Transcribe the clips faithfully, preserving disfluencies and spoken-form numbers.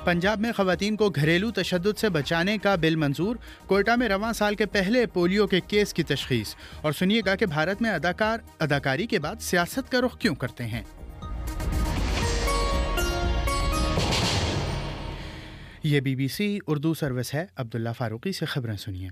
पंजाब में खवातीन को घरेलू तशद्दुद से बचाने का बिल मंजूर। कोयटा में रवां साल के पहले पोलियो के केस की तशखीस। और सुनिएगा कि भारत में अदाकार अदाकारी के बाद सियासत का रुख क्यों करते हैं। ये बीबीसी उर्दू सर्विस है। अब्दुल्ला फारूकी से खबरें सुनिए।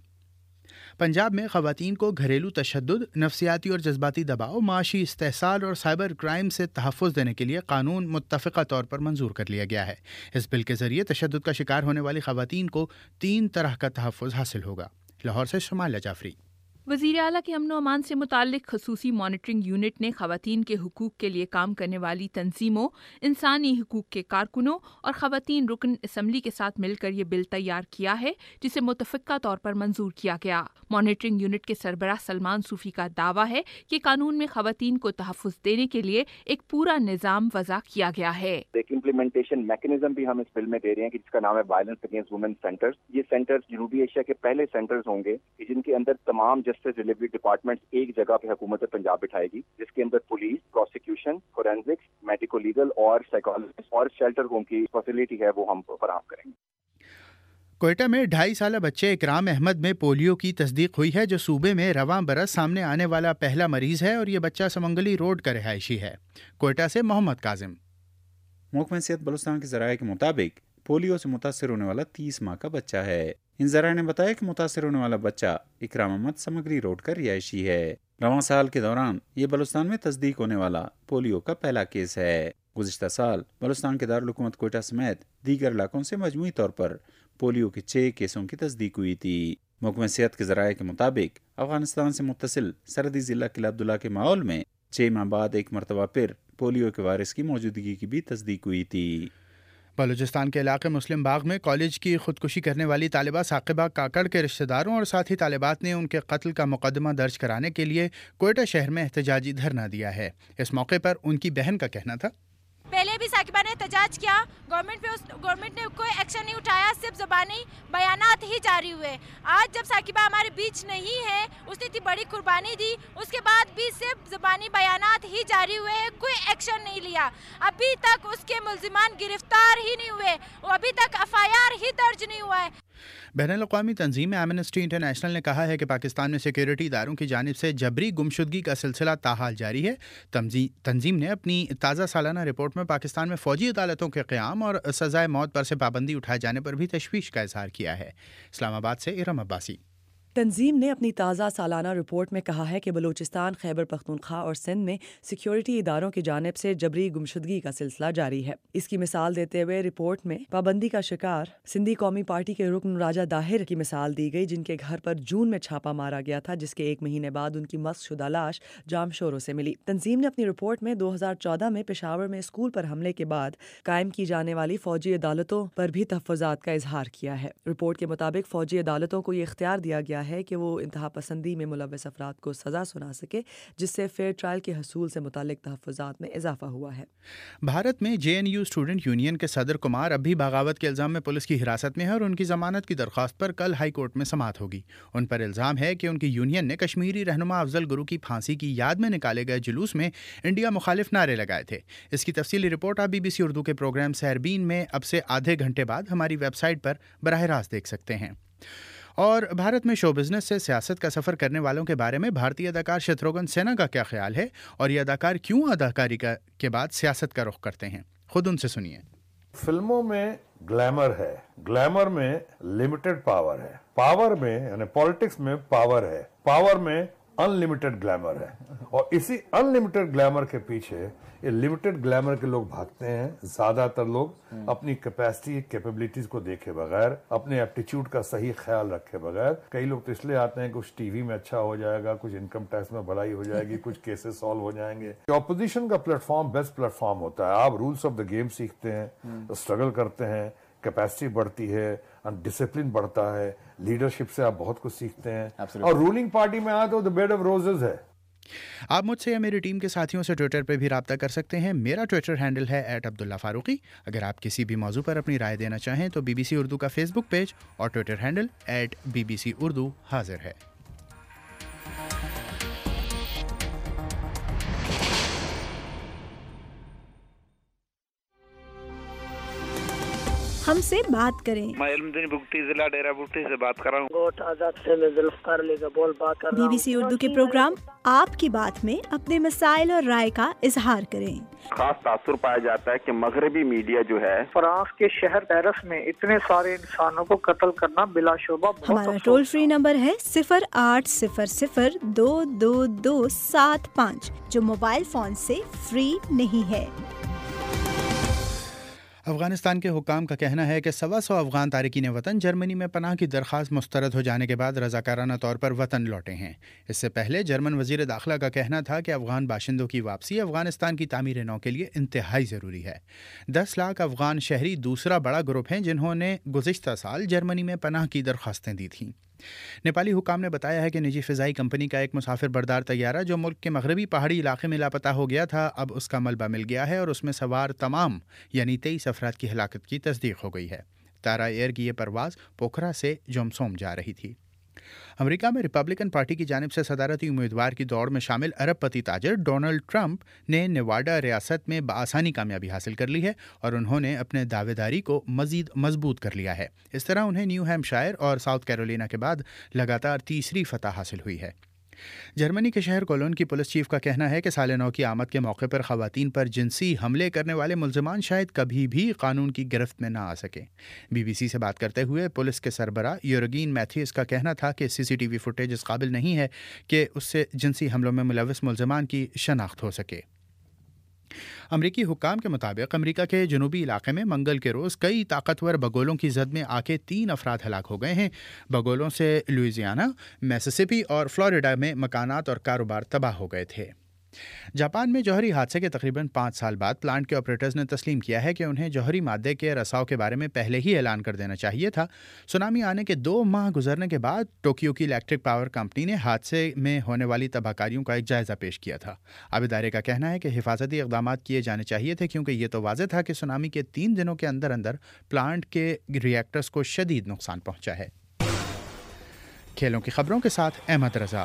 पंजाब में खवातीन को घरेलू तशद्दुद, नफसियाती और जज्बाती दबाव, माशी इस्तेहसाल और साइबर क्राइम से तहफ़्फ़ुज़ देने के लिए कानून मुत्तफ़िक़ा तौर पर मंजूर कर लिया गया है। इस बिल के ज़रिए तशद्दुद का शिकार होने वाली खवातीन को तीन तरह का तहफ़्फ़ुज़ हासिल होगा। लाहौर से शमाइला जाफरी। वज़ीर आला के अमन अमान से मुताल्लिक़ खसूसी मॉनिटरिंग यूनिट ने ख़वातीन के हुकूक़ के लिए काम करने वाली तंजीमों, इंसानी हुकूक़ के कारकुनों और ख़वातीन रुकन असम्बली के साथ मिलकर ये बिल तैयार किया है, जिसे मुत्तफ़िक़ा तौर पर मंजूर किया गया। मॉनिटरिंग यूनिट के सरबराह सलमान सूफ़ी का दावा है कि कानून में ख़वातीन को तहफ़्फ़ुज़ देने के लिए एक पूरा निज़ाम वज़ा किया गया है। एक इम्प्लीमेंटेशन मैकेनिज्म भी हम इस बिल में दे रहे हैं, जिसका नाम है वायलेंस अगेंस्ट वुमेन सेंटर्स। ये सेंटर्स जनूबी एशिया के पहले सेंटर्स होंगे जिनके अंदर तमाम जस्टिस डिलीवरी डिपार्टमेंट्स एक जगह पे हुकूमत पंजाब बिठाएगी, जिसके अंदर police, prosecution, forensics, medico legal और साइकोलॉजिस्ट और शेल्टर होम की फैसिलिटी है वो हम फराहम करेंगे। कोयटा में ढाई साल बच्चे इकराम अहमद में पोलियो की तस्दीक हुई है, जो सूबे में रवां बरस सामने आने वाला पहला मरीज है और ये बच्चा समंगली रोड का रिहायशी है। कोयटा से मोहम्मद काजिम। महकमा सेहत बलूचिस्तान के ज़राए के मुताबिक पोलियो से मुतासर होने वाला तीस माह का बच्चा है। इन ज़राए ने बताया कि मुतासर होने वाला बच्चा इकराम अहमद समगरी रोड का रिहायशी है। रवां साल के दौरान ये बलूचिस्तान में तस्दीक होने वाला पोलियो का पहला केस है। गुज़िश्ता साल बलूचिस्तान के दारुल हुकूमत कोयटा समेत दीगर इलाकों से मजमूई तौर पर पोलियो के छह केसों की तस्दीक हुई थी। महकमा सेहत के ज़राए के मुताबिक अफगानिस्तान से मुत्तसिल सरहदी ज़िला किला अब्दुल्ला के माहौल में छह माह बाद एक मरतबा फिर पोलियो के वायरस की मौजूदगी की भी तस्दीक हुई थी। बलूचिस्तान के इलाके मुस्लिम बाग में कॉलेज की खुदकुशी करने वाली तालिबा साकिबा काकड़ के रिश्तेदारों और साथी तालिबात ने उनके कत्ल का मुकदमा दर्ज कराने के लिए कोयटा शहर में एहतजाजी धरना दिया है। इस मौके पर उनकी बहन का कहना था, पहले भी साकिबा ने एहतजाज किया, गवर्नमेंट पे उस गवर्नमेंट ने कोई एक्शन नहीं उठाया, सिर्फ ज़बानी बयानात ही जारी हुए। आज जब साकिबा हमारे बीच नहीं है, उसने इतनी बड़ी कुर्बानी दी, उसके बाद भी सिर्फ ज़बानी बयानात ही जारी हुए, कोई एक्शन नहीं लिया। अभी तक उसके मुल्जिमान गिरफ्तार ही नहीं हुए, अभी तक एफ आई आर ही दर्ज नहीं हुआ है। बैनुल-अक़वामी तंजीम एमनेस्टी इंटरनेशनल ने कहा है कि पाकिस्तान में सिक्योरिटी इदारों की जानिब से जबरी गुमशुदगी का सिलसिला ताहाल जारी है। तंजीम ने अपनी ताज़ा सालाना रिपोर्ट में पाकिस्तान में फ़ौजी अदालतों के क़याम और सज़ाए मौत पर से पाबंदी उठाए जाने पर भी तशवीश का इज़हार किया है। इस्लामाबाद से इरम अब्बासी। तंजीम ने अपनी ताज़ा सालाना रिपोर्ट में कहा है कि बलूचिस्तान, खैबर पख्तूनख्वा और सिंध में सिक्योरिटी इदारों की जानिब से जबरी गुमशुदगी का सिलसिला जारी है। इसकी मिसाल देते हुए रिपोर्ट में पाबंदी का शिकार सिंधी कौमी पार्टी के रुकन राजा दाहिर की मिसाल दी गई, जिनके घर पर जून में छापा मारा गया था, जिसके एक महीने बाद उनकी मस्कशुदा लाश जामशोरों से मिली। तंजीम ने अपनी रिपोर्ट में दो हज़ार चौदह में पेशावर में स्कूल पर हमले के बाद कायम की जाने वाली फौजी अदालतों पर भी तहफ़्फ़ुज़ात का इजहार किया है। रिपोर्ट के मुताबिक फौजी अदालतों को ये इख्तियार दिया गया है कि वो इंतहा पसंदी में मुलव्वस अफराद को सज़ा सुना सके, जिससे फेयर ट्रायल के हसूल से मुतालिक तहफ़्फ़ुज़ात में इजाफा हुआ है। भारत में J N U student union के सदर कुमार अब भी बगावत के इल्ज़ाम में पुलिस की हिरासत में है और उनकी ज़मानत की दरख्वास्त पर कल हाई कोर्ट में समाअत होगी। उन पर इल्ज़ाम है कि उनकी यूनियन ने कश्मीरी रहनुमा अफजल गुरु की फांसी की याद में निकाले गए जुलूस में इंडिया मुखालिफ नारे लगाए थे। इसकी तफसीली रिपोर्ट आप बीबीसी उर्दू के प्रोग्राम सहरबीन में अब से आधे घंटे बाद हमारी वेबसाइट पर बराह रास्त देख सकते हैं। और भारत में शो बिज़नेस से सियासत का सफ़र करने वालों के बारे में भारतीय अदाकार शत्रुघ्न सिन्हा का क्या ख्याल है और ये अदाकार क्यों अदाकारी का के बाद सियासत का रुख करते हैं, खुद उनसे सुनिए। फिल्मों में ग्लैमर है, ग्लैमर में लिमिटेड पावर है, पावर में यानी पॉलिटिक्स में पावर है, पावर में अनलिमिटेड ग्लैमर है, और इसी अनलिमिटेड ग्लैमर के पीछे ये लिमिटेड ग्लैमर के लोग भागते हैं। ज्यादातर लोग अपनी कैपेसिटी कैपेबिलिटीज को देखे बगैर, अपने एप्टीट्यूड का सही ख्याल रखे बगैर, कई लोग तो इसलिए आते हैं कुछ टीवी में अच्छा हो जाएगा, कुछ इनकम टैक्स में भलाई हो जाएगी, कुछ केसेस सॉल्व हो जाएंगे। ऑपोजिशन का प्लेटफॉर्म बेस्ट प्लेटफॉर्म होता है। आप रूल्स ऑफ द गेम सीखते हैं, स्ट्रगल करते हैं, कैपेसिटी बढ़ती है, डिसिप्लिन बढ़ता है, लीडरशिप से आप बहुत कुछ सीखते हैं। Absolutely. और रूलिंग पार्टी में आए तो द बेड ऑफ रोजेस है। आप मुझसे या मेरी टीम के साथियों से ट्विटर पर भी राब्ता कर सकते हैं। मेरा ट्विटर हैंडल है एट अब्दुल्ला फारूकी। अगर आप किसी भी मौजू पर अपनी राय देना चाहें तो बीबीसी उर्दू का फेसबुक पेज और Twitter handle at BBC Urdu हाजिर है। ہم سے بات کریں۔ میں علمدین بگٹی ضلع ڈیرہ بگٹی سے بات کر رہا ہوں۔ گوٹ آزاد سے میں ذوالفقار علی کا بول بات کر رہا ہوں۔ بی بی سی اردو کے پروگرام آپ کی بات میں اپنے مسائل اور رائے کا اظہار کریں۔ خاص تاثر پایا جاتا ہے کہ مغربی میڈیا جو ہے فرانس کے شہر پیرس میں اتنے سارے انسانوں کو قتل کرنا بلا شبہ بہت ہمارا ٹول فری نمبر ہے صفر آٹھ صفر صفر دو دو دو سات پانچ جو موبائل فون سے فری نہیں ہے۔ افغانستان کے حکام کا کہنا ہے کہ سوا سو افغان تارکین وطن جرمنی میں پناہ کی درخواست مسترد ہو جانے کے بعد رضاکارانہ طور پر وطن لوٹے ہیں۔ اس سے پہلے جرمن وزیر داخلہ کا کہنا تھا کہ افغان باشندوں کی واپسی افغانستان کی تعمیر نو کے لیے انتہائی ضروری ہے۔ دس لاکھ افغان شہری دوسرا بڑا گروپ ہیں جنہوں نے گزشتہ سال جرمنی میں پناہ کی درخواستیں دی تھیں۔ نیپالی حکام نے بتایا ہے کہ نجی فضائی کمپنی کا ایک مسافر بردار طیارہ جو ملک کے مغربی پہاڑی علاقے میں لاپتہ ہو گیا تھا اب اس کا ملبہ مل گیا ہے اور اس میں سوار تمام یعنی تیئیس افراد کی ہلاکت کی تصدیق ہو گئی ہے۔ تارا ایئر کی یہ پرواز پوکھرا سے جومسوم جا رہی تھی۔ امریکہ میں ریپبلکن پارٹی کی جانب سے صدارتی امیدوار کی دوڑ میں شامل ارب پتی تاجر ڈونلڈ ٹرمپ نے نیواڈا ریاست میں بآسانی کامیابی حاصل کر لی ہے اور انہوں نے اپنے دعوے داری کو مزید مضبوط کر لیا ہے۔ اس طرح انہیں نیو ہیمپشائر اور ساؤتھ کیرولینا کے بعد لگاتار تیسری فتح حاصل ہوئی ہے۔ جرمنی کے شہر کولون کی پولیس چیف کا کہنا ہے کہ سال نو کی آمد کے موقع پر خواتین پر جنسی حملے کرنے والے ملزمان شاید کبھی بھی قانون کی گرفت میں نہ آ سکیں۔ بی بی سی سے بات کرتے ہوئے پولیس کے سربراہ یورگین میتھیس کا کہنا تھا کہ سی سی ٹی وی فوٹیج اس قابل نہیں ہے کہ اس سے جنسی حملوں میں ملوث ملزمان کی شناخت ہو سکے۔ امریکی حکام کے مطابق امریکہ کے جنوبی علاقے میں منگل کے روز کئی طاقتور بگولوں کی زد میں آ کے تین افراد ہلاک ہو گئے ہیں۔ بگولوں سے لوئیزیانا، میسیسپی اور فلوریڈا میں مکانات اور کاروبار تباہ ہو گئے تھے۔ جاپان میں جوہری حادثے کے تقریباً پانچ سال بعد پلانٹ کے آپریٹرز نے تسلیم کیا ہے کہ انہیں جوہری مادے کے رساؤ کے بارے میں پہلے ہی اعلان کر دینا چاہیے تھا۔ سونامی آنے کے دو ماہ گزرنے کے بعد ٹوکیو کی الیکٹرک پاور کمپنی نے حادثے میں ہونے والی تباہ کاریوں کا ایک جائزہ پیش کیا تھا۔ اب ادارے کا کہنا ہے کہ حفاظتی اقدامات کیے جانے چاہیے تھے کیونکہ یہ تو واضح تھا کہ سونامی کے تین دنوں کے اندر اندر پلانٹ کے ریئیکٹرز کو شدید نقصان پہنچا ہے۔ کھیلوں کی خبروں کے ساتھ احمد رضا۔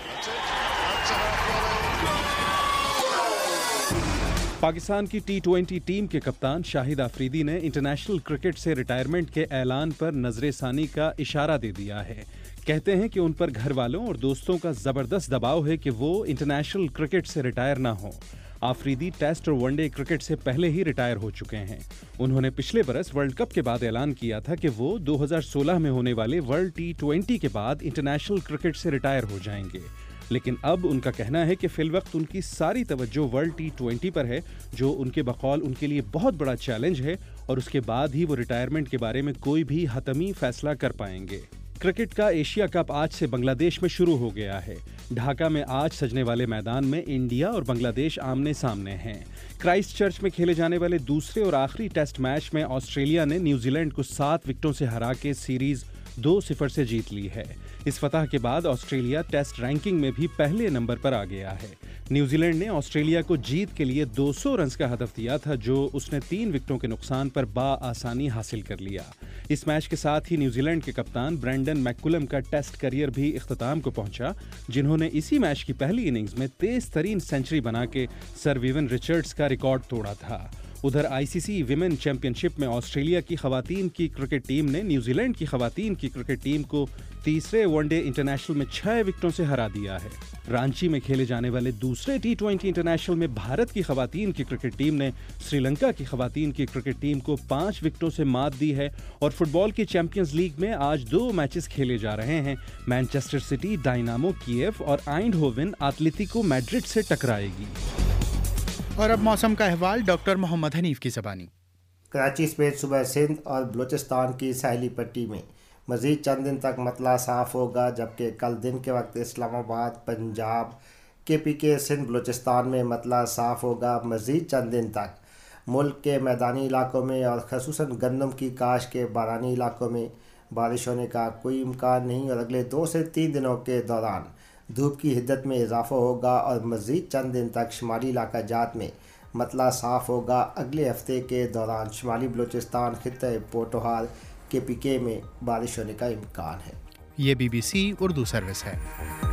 پاکستان کی ٹی ٹوئنٹی ٹیم کے کپتان شاہد آفریدی نے انٹرنیشنل کرکٹ سے ریٹائرمنٹ کے اعلان پر نظر ثانی کا اشارہ دے دیا ہے۔ کہتے ہیں کہ ان پر گھر والوں اور دوستوں کا زبردست دباؤ ہے کہ وہ انٹرنیشنل کرکٹ سے ریٹائر نہ ہوں۔ آفریدی ٹیسٹ اور ون ڈے کرکٹ سے پہلے ہی ریٹائر ہو چکے ہیں۔ انہوں نے پچھلے برس ورلڈ کپ کے بعد اعلان کیا تھا کہ وہ دو ہزار سولہ میں ہونے والے ورلڈ ٹی ٹوئنٹی کے بعد انٹرنیشنل کرکٹ سے ریٹائر ہو جائیں گے، لیکن اب ان کا کہنا ہے کہ فی الوقت ان کی ساری توجہ ورلڈ ٹی ٹوئنٹی پر ہے جو ان کے بقول ان کے لیے بہت بڑا چیلنج ہے اور اس کے بعد ہی وہ ریٹائرمنٹ کے بارے میں کوئی بھی حتمی فیصلہ کر پائیں گے۔ کرکٹ کا ایشیا کپ آج سے بنگلہ دیش میں شروع ہو گیا ہے۔ ڈھاکہ میں آج سجنے والے میدان میں انڈیا اور بنگلہ دیش آمنے سامنے ہیں۔ کرائسٹ چرچ میں کھیلے جانے والے دوسرے اور آخری ٹیسٹ میچ میں آسٹریلیا نے نیوزی لینڈ کو سات وکٹوں سے ہرا کے سیریز دو صفر سے جیت لی ہے۔ اس فتح کے بعد آسٹریلیا ٹیسٹ رینکنگ میں بھی پہلے نمبر پر آ گیا ہے۔ نیوزی لینڈ نے آسٹریلیا کو جیت کے لیے دو سو رنز کا ہدف دیا تھا جو اس نے تین وکٹوں کے نقصان پر بآسانی حاصل کر لیا۔ اس میچ کے ساتھ ہی نیوزی لینڈ کے کپتان برینڈن میککولم کا ٹیسٹ کیریئر بھی اختتام کو پہنچا، جنہوں نے اسی میچ کی پہلی اننگز میں تیز ترین سینچری بنا کے سر ویون رچرڈز کا ریکارڈ توڑا تھا۔ ادھر آئی سی سی ویمن چیمپئن شپ میں آسٹریلیا کی خواتین کی کرکٹ ٹیم نے نیوزی لینڈ کی خواتین کی کرکٹ ٹیم کو تیسرے ون ڈے انٹرنیشنل میں چھ وکٹوں سے ہرا دیا ہے۔ رانچی میں کھیلے جانے والے دوسرے ٹی ٹوئنٹی انٹرنیشنل میں بھارت کی خواتین کی کرکٹ ٹیم نے سری لنکا کی خواتین کی کرکٹ ٹیم کو پانچ وکٹوں سے مات دی ہے اور فٹ بال کی چیمپئنز لیگ میں آج دو میچز کھیلے جا رہے ہیں۔ مانچسٹر سٹی ڈائنامو کیف اور آئنڈ ہوون ایتلیٹیکو میڈرڈ سے ٹکرائے گی۔ اور اب موسم کا احوال ڈاکٹر محمد حنیف کی زبانی۔ کراچی سمیت صوبہ سندھ اور بلوچستان کی ساحلی پٹی میں مزید چند دن تک مطلع صاف ہوگا، جبکہ کل دن کے وقت اسلام آباد، پنجاب، کے پی کے، سندھ، بلوچستان میں مطلع صاف ہوگا۔ مزید چند دن تک ملک کے میدانی علاقوں میں اور خصوصاً گندم کی کاشت کے بارانی علاقوں میں بارش ہونے کا کوئی امکان نہیں اور اگلے دو سے تین دنوں کے دوران دھوپ کی حدت میں اضافہ ہوگا اور مزید چند دن تک شمالی علاقہ جات میں مطلع صاف ہوگا۔ اگلے ہفتے کے دوران شمالی بلوچستان، خطہ پوٹوہال، کے پی کے میں بارش ہونے کا امکان ہے۔ یہ B B C Urdu service ہے۔